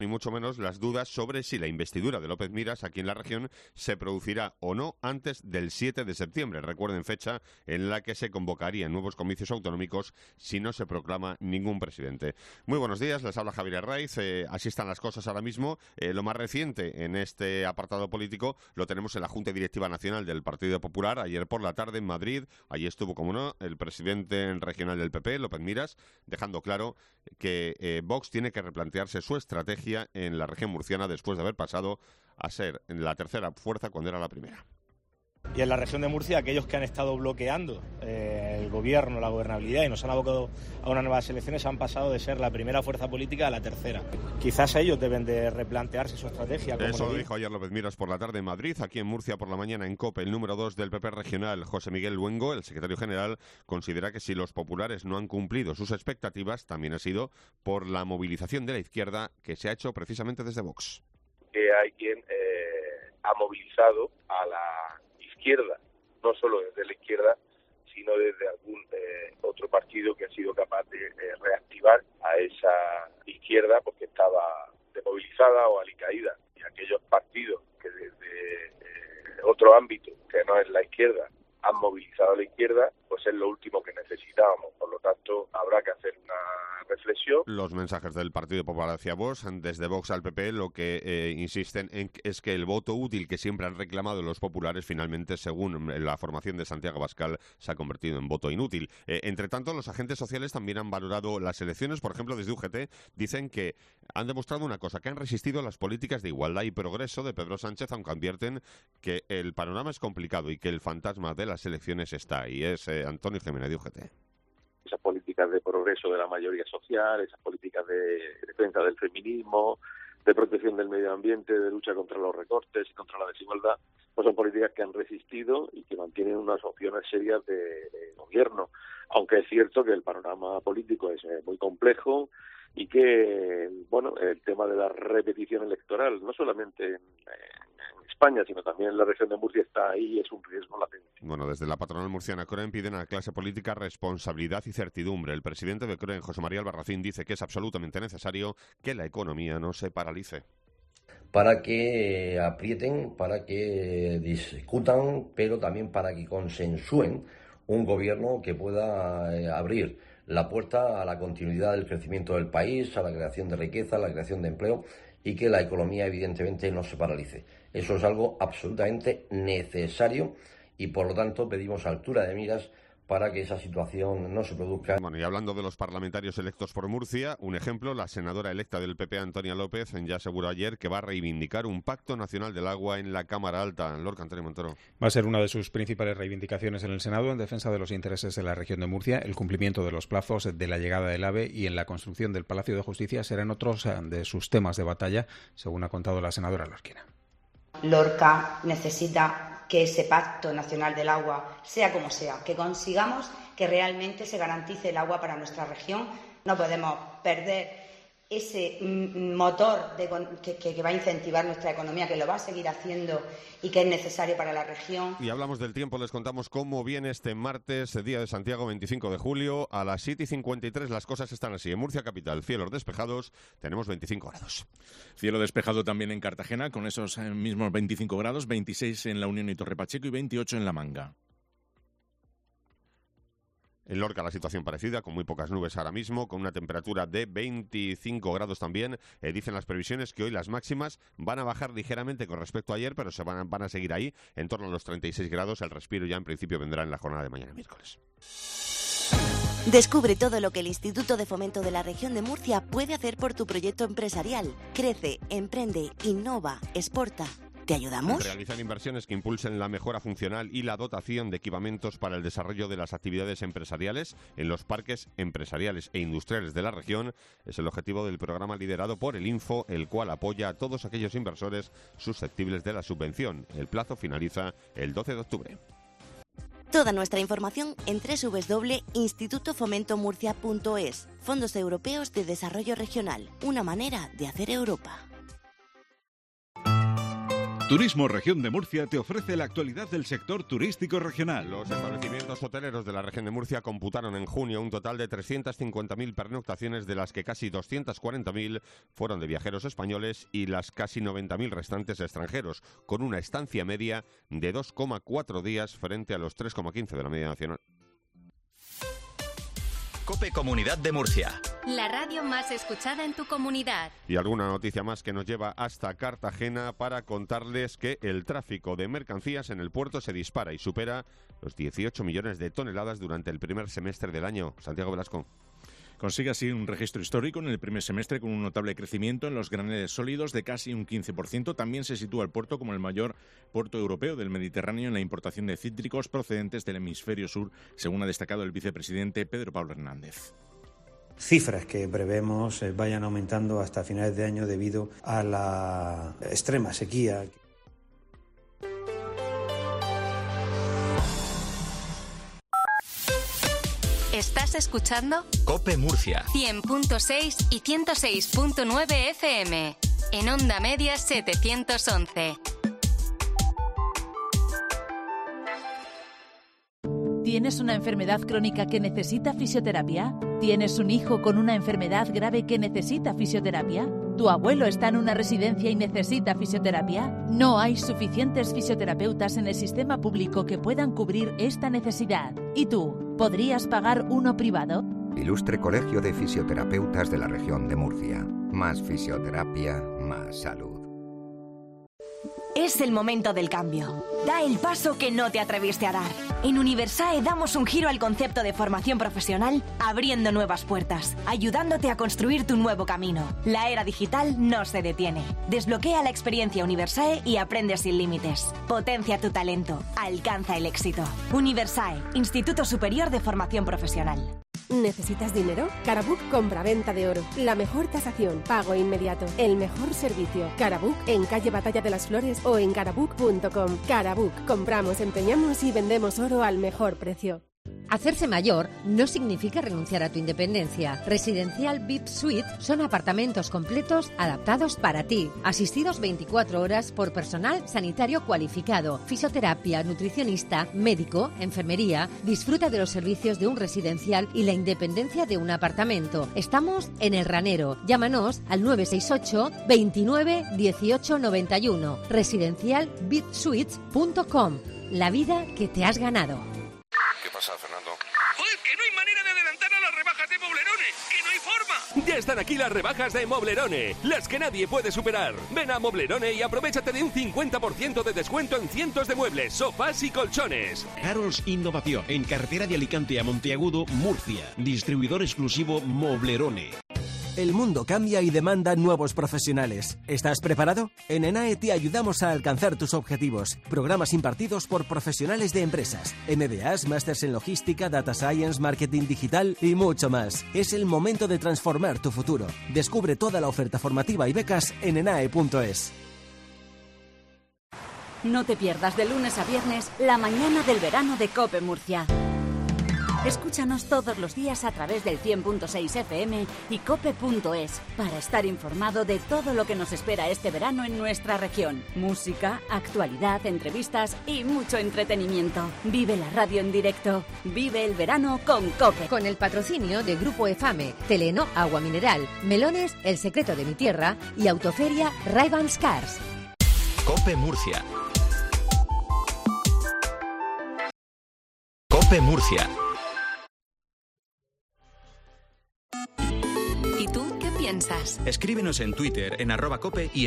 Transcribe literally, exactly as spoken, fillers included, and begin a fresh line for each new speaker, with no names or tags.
ni mucho menos las dudas sobre si la investidura de López Miras aquí en la región se producirá o no antes del siete de septiembre. Recuerden, fecha en la que se convocarían nuevos comicios autonómicos si no se proclama ningún presidente. Muy buenos días, les habla Javier Arraiz. Eh, así están las cosas ahora mismo. Eh, lo más reciente en este apartado político lo tenemos en la Junta Directiva Nacional del Partido Popular. Ayer por la tarde en Madrid, allí estuvo, como no, el presidente regional del P P, López Miras, dejando claro que eh, Vox tiene que replantearse su estrategia en la región murciana después de haber pasado a ser la tercera fuerza cuando era la primera.
Y en la región de Murcia, aquellos que han estado bloqueando eh, el gobierno, la gobernabilidad y nos han abocado a unas nuevas elecciones han pasado de ser la primera fuerza política a la tercera. Quizás ellos deben de replantearse su estrategia. Como
Eso lo dijo ayer López Miras por la tarde en Madrid. Aquí en Murcia por la mañana en COPE, el número dos del P P regional, José Miguel Luengo, el secretario general, considera que si los populares no han cumplido sus expectativas, también ha sido por la movilización de la izquierda que se ha hecho precisamente desde Vox.
Que hay quien eh, ha movilizado a la izquierda, no solo desde la izquierda, sino desde algún eh, otro partido que ha sido capaz de eh, reactivar a esa izquierda porque estaba demovilizada o alicaída. Y aquellos partidos que desde eh, otro ámbito, que no es la izquierda, han movilizado a la izquierda, pues es lo último que necesitábamos. Por lo tanto, habrá que hacer una reflexión.
Los mensajes del Partido Popular hacia Vox, desde Vox al P P, lo que eh, insisten en, es que el voto útil que siempre han reclamado los populares, finalmente, según la formación de Santiago Abascal, se ha convertido en voto inútil. Eh, entre tanto, los agentes sociales también han valorado las elecciones. Por ejemplo, desde U G T dicen que han demostrado una cosa, que han resistido las políticas de igualdad y progreso de Pedro Sánchez, aunque advierten que el panorama es complicado y que el fantasma de las elecciones está ahí. Es eh, Antonio Jiménez de U G T.
Esas políticas de progreso de la mayoría social, esas políticas de defensa del feminismo, de protección del medio ambiente, de lucha contra los recortes y contra la desigualdad, pues son políticas que han resistido y que mantienen unas opciones serias de, de gobierno. Aunque es cierto que el panorama político es eh, muy complejo y que, bueno, el tema de la repetición electoral, no solamente en, en España, sino también en la región de Murcia, está ahí y es un riesgo latente.
Bueno, desde la patronal murciana CROEN piden a la clase política responsabilidad y certidumbre. El presidente de CROEN, José María Albarracín, dice que es absolutamente necesario que la economía no se paralice.
Para que aprieten, para que discutan, pero también para que consensúen un gobierno que pueda eh, abrir la puerta a la continuidad del crecimiento del país, a la creación de riqueza, a la creación de empleo y que la economía evidentemente no se paralice. Eso es algo absolutamente necesario y por lo tanto pedimos altura de miras para que esa situación no se produzca.
Bueno, y hablando de los parlamentarios electos por Murcia, un ejemplo, la senadora electa del P P, Antonia López, ya aseguró ayer que va a reivindicar un pacto nacional del agua en la Cámara Alta. Lorca Antonio Montero.
Va a ser una de sus principales reivindicaciones en el Senado en defensa de los intereses de la región de Murcia. El cumplimiento de los plazos de la llegada del AVE y en la construcción del Palacio de Justicia serán otros de sus temas de batalla, según ha contado la senadora lorquina.
Lorca necesita que ese pacto nacional del agua, sea como sea, que consigamos que realmente se garantice el agua para nuestra región. No podemos perder ese motor de, que, que va a incentivar nuestra economía, que lo va a seguir haciendo y que es necesario para la región.
Y hablamos del tiempo, les contamos cómo viene este martes, día de Santiago, veinticinco de julio, a las siete y cincuenta y tres las cosas están así. En Murcia capital, cielos despejados, tenemos veinticinco grados.
Cielo despejado también en Cartagena, con esos mismos veinticinco grados, veintiséis en La Unión y Torre Pacheco y veintiocho en La Manga.
En Lorca la situación parecida, con muy pocas nubes ahora mismo, con una temperatura de veinticinco grados también. Eh, dicen las previsiones que hoy las máximas van a bajar ligeramente con respecto a ayer, pero se van a, van a seguir ahí, en torno a los treinta y seis grados. El respiro ya en principio vendrá en la jornada de mañana miércoles.
Descubre todo lo que el Instituto de Fomento de la Región de Murcia puede hacer por tu proyecto empresarial. Crece, emprende, innova, exporta. ¿Te ayudamos?
Realizar inversiones que impulsen la mejora funcional y la dotación de equipamientos para el desarrollo de las actividades empresariales en los parques empresariales e industriales de la región es el objetivo del programa liderado por el Info, el cual apoya a todos aquellos inversores susceptibles de la subvención. El plazo finaliza el doce de octubre.
Toda nuestra información en doble u doble u doble u punto instituto fomento murcia punto es. Fondos Europeos de Desarrollo Regional. Una manera de hacer Europa.
Turismo Región de Murcia te ofrece la actualidad del sector turístico regional.
Los establecimientos hoteleros de la región de Murcia computaron en junio un total de trescientas cincuenta mil pernoctaciones, de las que casi doscientas cuarenta mil fueron de viajeros españoles y las casi noventa mil restantes extranjeros, con una estancia media de dos coma cuatro días frente a los tres coma quince de la media nacional.
COPE Comunidad de Murcia.
La radio más escuchada en tu comunidad.
Y alguna noticia más que nos lleva hasta Cartagena para contarles que el tráfico de mercancías en el puerto se dispara y supera los dieciocho millones de toneladas durante el primer semestre del año. Santiago Velasco.
Consigue así un registro histórico en el primer semestre con un notable crecimiento en los graneles sólidos de casi un quince por ciento. También se sitúa el puerto como el mayor puerto europeo del Mediterráneo en la importación de cítricos procedentes del hemisferio sur, según ha destacado el vicepresidente Pedro Pablo Hernández.
Cifras que prevemos vayan aumentando hasta finales de año debido a la extrema sequía.
¿Estás escuchando?
COPE Murcia.
cien punto seis y ciento seis punto nueve F M. En Onda Media setecientos once.
¿Tienes una enfermedad crónica que necesita fisioterapia? ¿Tienes un hijo con una enfermedad grave que necesita fisioterapia? ¿Tu abuelo está en una residencia y necesita fisioterapia? No hay suficientes fisioterapeutas en el sistema público que puedan cubrir esta necesidad. ¿Y tú? ¿Podrías pagar uno privado?
Ilustre Colegio de Fisioterapeutas de la región de Murcia. Más fisioterapia, más salud.
Es el momento del cambio. Da el paso que no te atreviste a dar. En Universae damos un giro al concepto de formación profesional, abriendo nuevas puertas, ayudándote a construir tu nuevo camino. La era digital no se detiene. Desbloquea la experiencia Universae y aprende sin límites. Potencia tu talento. Alcanza el éxito. Universae, Instituto Superior de Formación Profesional.
¿Necesitas dinero? Carabook compra-venta de oro. La mejor tasación, pago inmediato, el mejor servicio. Carabook en calle Batalla de las Flores o en carabook punto com. Carabook, compramos, empeñamos y vendemos oro al mejor precio.
Hacerse mayor no significa renunciar a tu independencia. Residencial V I P Suite son apartamentos completos adaptados para ti, asistidos veinticuatro horas por personal sanitario cualificado, fisioterapia, nutricionista, médico, enfermería. Disfruta de los servicios de un residencial y la independencia de un apartamento. Estamos en El Ranero. Llámanos al nueve seis ocho, veintinueve, dieciocho noventa y uno. residencial v i p suites punto com. La vida que te has ganado.
¿Qué pasa, Fernando?
¡Joder, que no hay manera de adelantar a las rebajas de Moblerone! ¡Que no hay forma!
Ya están aquí las rebajas de Moblerone, las que nadie puede superar. Ven a Moblerone y aprovechate de un cincuenta por ciento de descuento en cientos de muebles, sofás y colchones.
Harold's Innovación, en carretera de Alicante a Monteagudo, Murcia. Distribuidor exclusivo Moblerone.
El mundo cambia y demanda nuevos profesionales. ¿Estás preparado? En ENAE te ayudamos a alcanzar tus objetivos. Programas impartidos por profesionales de empresas, M B As, másters en logística, data science, marketing digital y mucho más. Es el momento de transformar tu futuro. Descubre toda la oferta formativa y becas en enae punto es.
No te pierdas de lunes a viernes la mañana del verano de COPE Murcia. Escúchanos todos los días a través del cien punto seis F M y cope punto es para estar informado de todo lo que nos espera este verano en nuestra región. Música, actualidad, entrevistas y mucho entretenimiento. Vive la radio en directo. Vive el verano con COPE.
Con el patrocinio de Grupo EFAME, Teleno Agua Mineral, Melones El Secreto de mi Tierra y Autoferia Ray-Ban Cars.
COPE Murcia. COPE Murcia.
¿Y tú qué piensas?
Escríbenos en Twitter en arroba cope y